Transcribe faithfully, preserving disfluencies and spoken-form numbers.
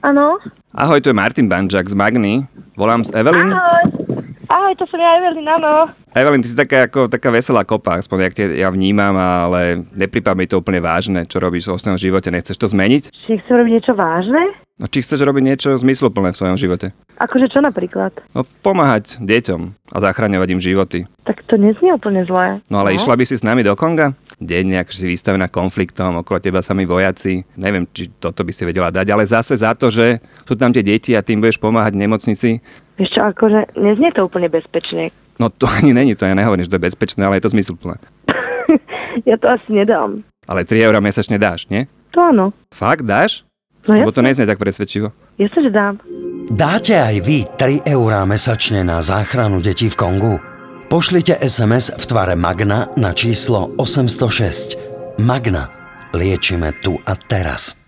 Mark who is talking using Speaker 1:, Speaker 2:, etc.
Speaker 1: Áno.
Speaker 2: Ahoj, tu je Martin Banžák z Magny. Volám z Evelyn.
Speaker 1: Ahoj. Ahoj, to som ja Evelyn, áno.
Speaker 2: Evelyn, ty si taká, ako, taká veselá kopa, aspoň jak ja vnímam, ale nepripadá mi to úplne vážne, čo robíš v osobnom živote. Nechceš to zmeniť?
Speaker 1: Či chcem robiť niečo vážne?
Speaker 2: No, či chceš robiť niečo zmysluplné v svojom živote?
Speaker 1: Akože čo napríklad?
Speaker 2: No, pomáhať deťom a zachraňovať im životy.
Speaker 1: Tak to neznie úplne zlé.
Speaker 2: No ale
Speaker 1: no?
Speaker 2: Išla by si s nami do Konga? Deň nejak si vystavená konfliktom, okolo teba sami vojaci. Neviem, či toto by si vedela dať, ale zase za to, že sú tam tie deti a tým budeš pomáhať v nemocnici.
Speaker 1: Vieš čo, akože neznie to úplne bezpečne.
Speaker 2: No to ani není, to ja nehovorím, že to je bezpečné, ale je to zmysluplné.
Speaker 1: Ja to asi nedám.
Speaker 2: Ale tri eurá mesačne dáš, nie?
Speaker 1: To áno.
Speaker 2: Fakt dáš?
Speaker 1: No
Speaker 2: Lebo to
Speaker 1: jasne.
Speaker 2: neznie tak presvedčivo.
Speaker 1: Jasne, že dám.
Speaker 3: Dáte aj vy tri eurá mesačne na záchranu detí v Kongu? Pošlite es em es v tvare Magna na číslo osem nula šesť. Magna. Liečime tu a teraz.